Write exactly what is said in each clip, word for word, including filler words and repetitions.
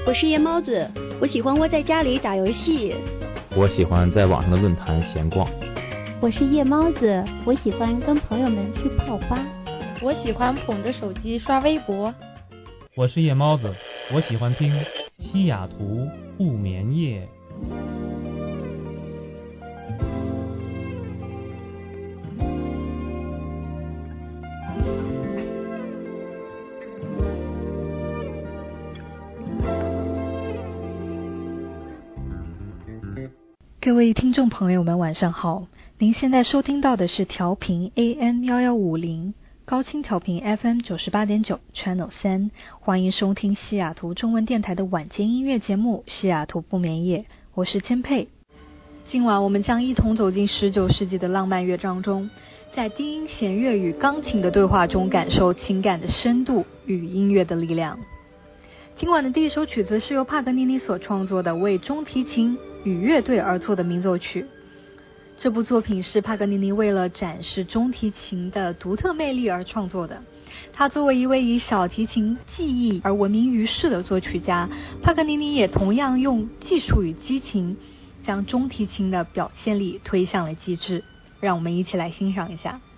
我是夜猫子，我喜欢窝在家里打游戏。 我喜欢在网上的论坛闲逛。 我是夜猫子，我喜欢跟朋友们去泡吧。 我喜欢捧着手机刷微博。 我是夜猫子，我喜欢听西雅图不眠夜。 各位听众朋友们晚上好，您现在收听到的是调频 A M 一一五零 高清调频 F M 九十八点九 Channel 三，欢迎收听西雅图中文电台的晚间音乐节目西雅图不眠夜，我是千佩。今晚我们将一同走进十九世纪的浪漫乐章中，在低音弦乐与钢琴的对话中感受情感的深度与音乐的力量。今晚的第一首曲子是由帕格尼尼所创作的为中提琴与乐队而作的鸣奏曲。这部作品是帕格尼尼为了展示中提琴的独特魅力而创作的。他作为一位以小提琴技艺而闻名于世的作曲家，帕格尼尼也同样用技术与激情将中提琴的表现力推向了极致。让我们一起来欣赏一下。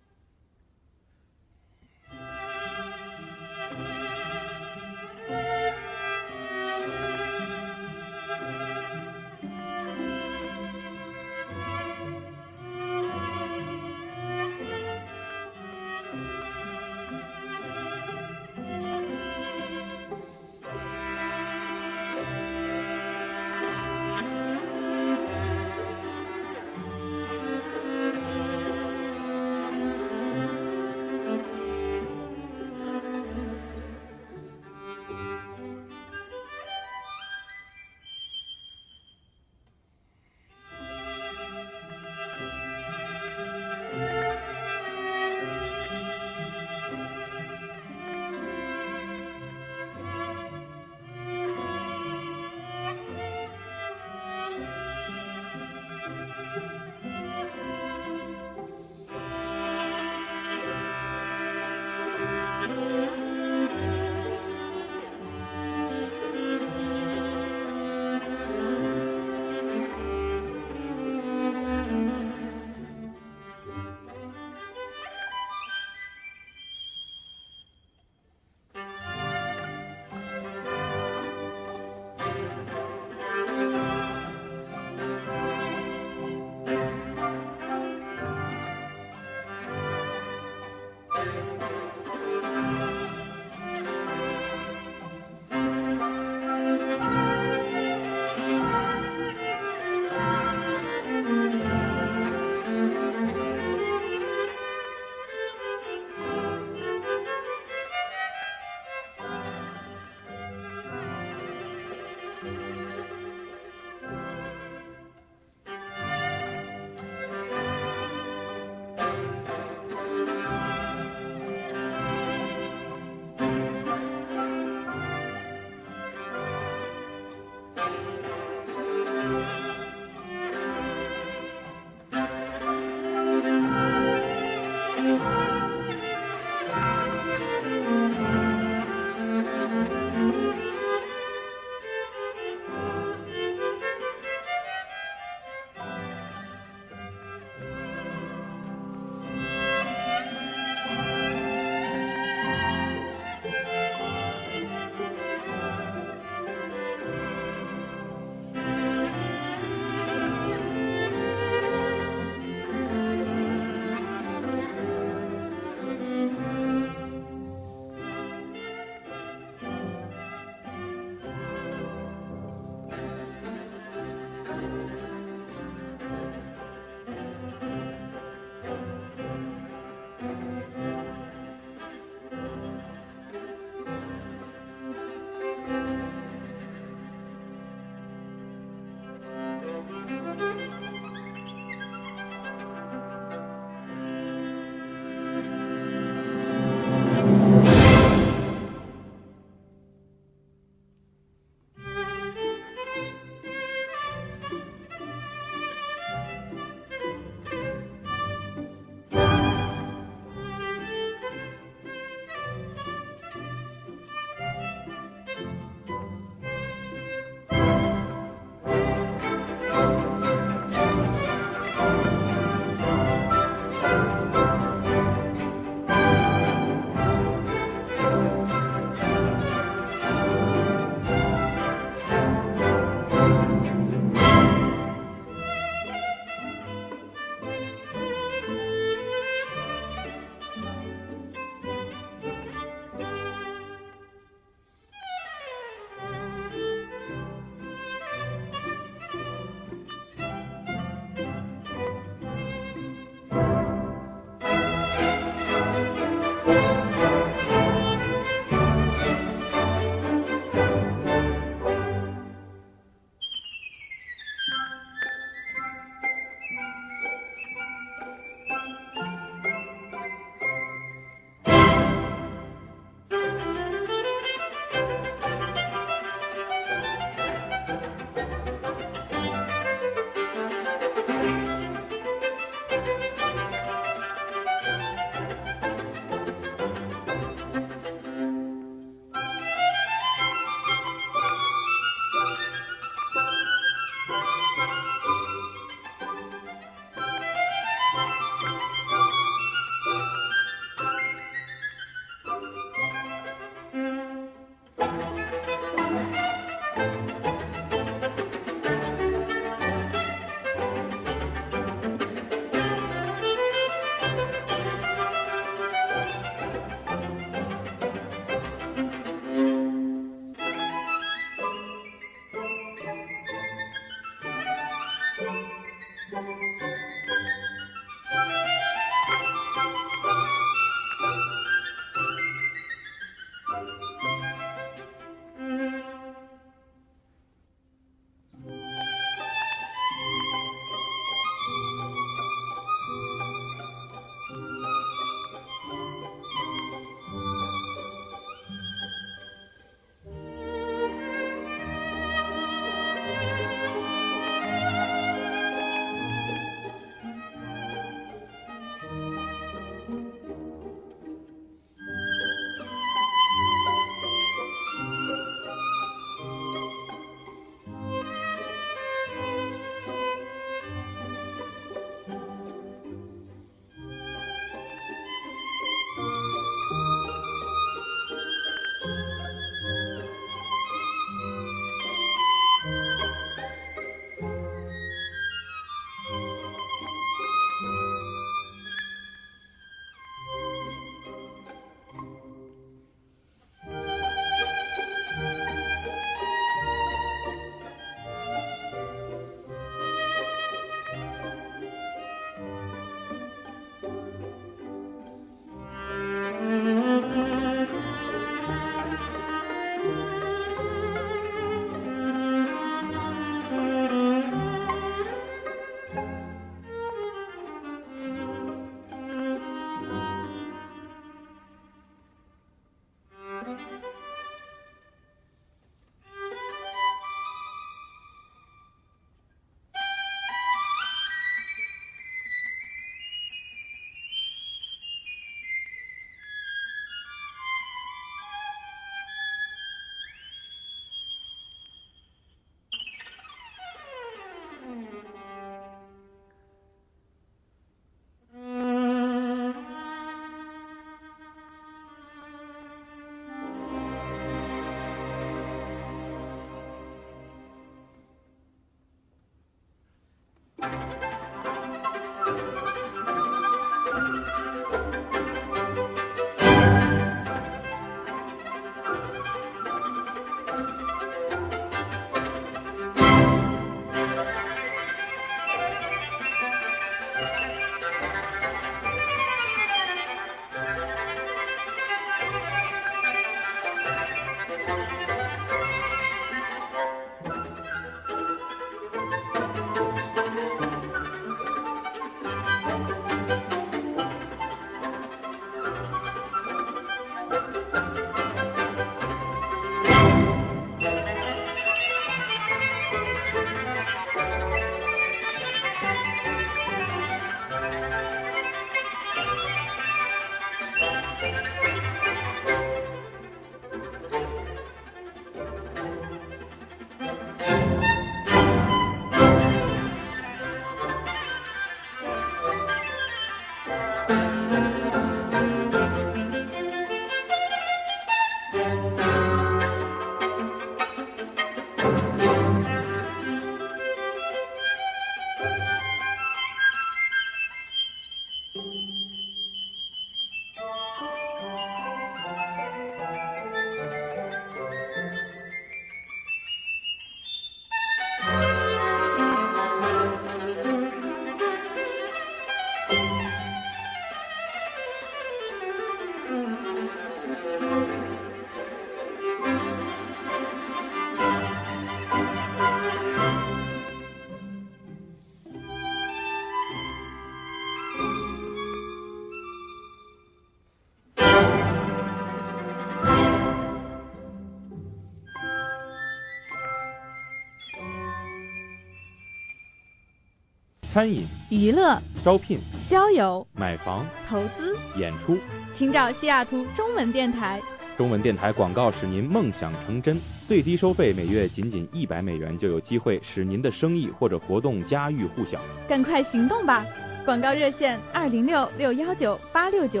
餐饮、 娱乐、 招聘、 交友、 买房、 投资、 演出， 请找西雅图中文电台。 中文电台广告使您梦想成真，最低收费每月仅仅一百美元，就有机会使您的生意或者活动家喻户晓。 赶快行动吧！广告热线二零六六幺九八六九八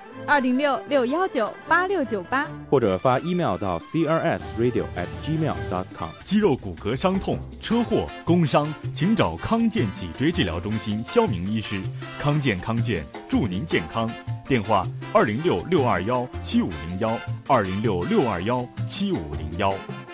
二零六六幺九八六九八， 或者发 email 到 c r s radio at gmail dot com。 肌肉骨骼伤痛、车祸、工伤，请找康健脊椎治疗中心肖明医师。康健康健，祝您健康。电话二零六六二幺七五零幺，二零六六二幺七五零幺。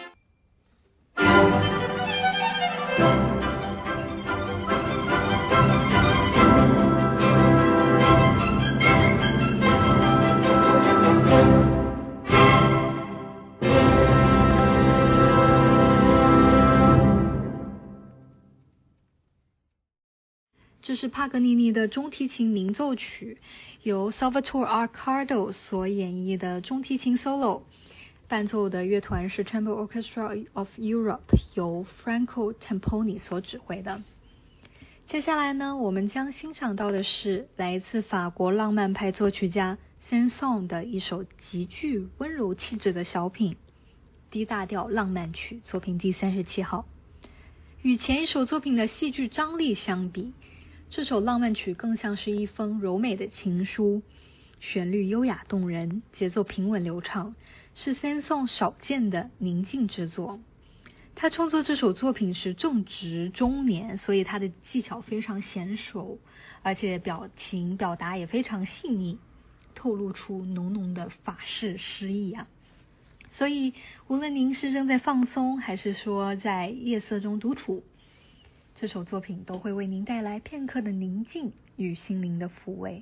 这是帕格尼尼的中提琴鸣奏曲，由 Salvatore Accardo 所演绎的中提琴 solo， 伴奏的乐团是 Chamber Orchestra of Europe， 由 Franco Temponi 所指挥的。接下来呢，我们将欣赏到的是来自法国浪漫派作曲家 Saint-Saëns 的一首极具温柔气质的小品 D 大调浪漫曲，作品第三十七号。与前一首作品的戏剧张力相比，这首浪漫曲更像是一封柔美的情书，旋律优雅动人，节奏平稳流畅，是Saint-Saëns少见的宁静之作。他创作这首作品时正值中年，所以他的技巧非常娴熟，而且表情表达也非常细腻，透露出浓浓的法式诗意啊。所以无论您是正在放松，还是说在夜色中独处，这首作品都会为您带来片刻的宁静与心灵的抚慰。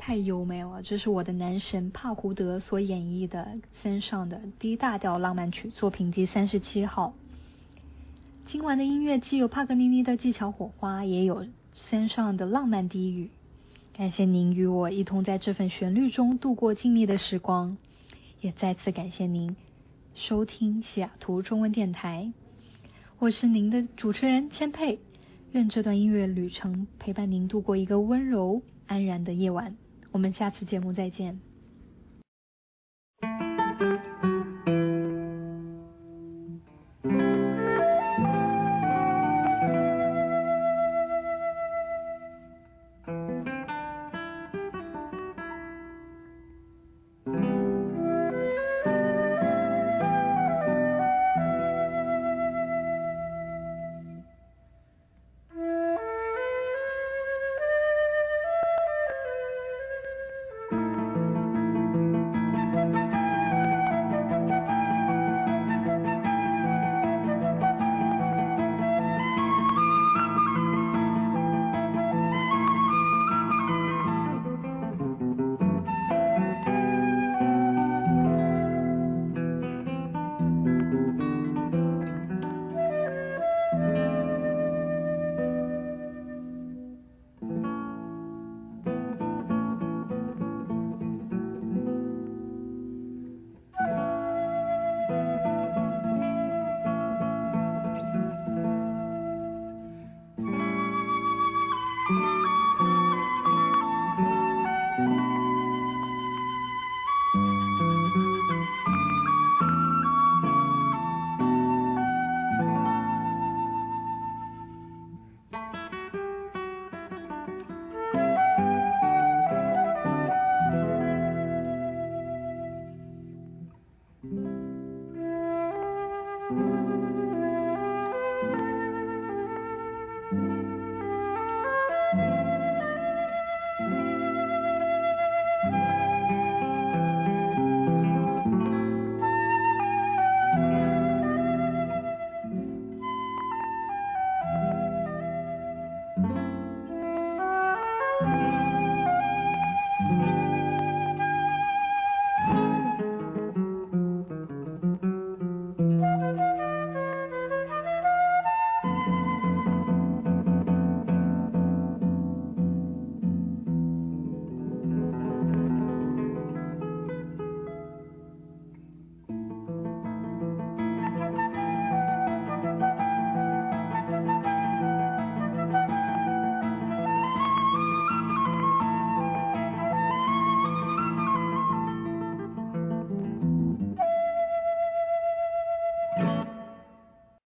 太优美了，这是我的男神帕胡德所演绎的森上的 D 大调浪漫曲作品第三十七号。今晚的音乐既有帕格尼尼的技巧火花，也有森上的浪漫低语。感谢您与我一同在这份旋律中度过静谧的时光，也再次感谢您收听西雅图中文电台。我是您的主持人千佩，愿这段音乐旅程陪伴您度过一个温柔安然的夜晚。我们下次节目再见。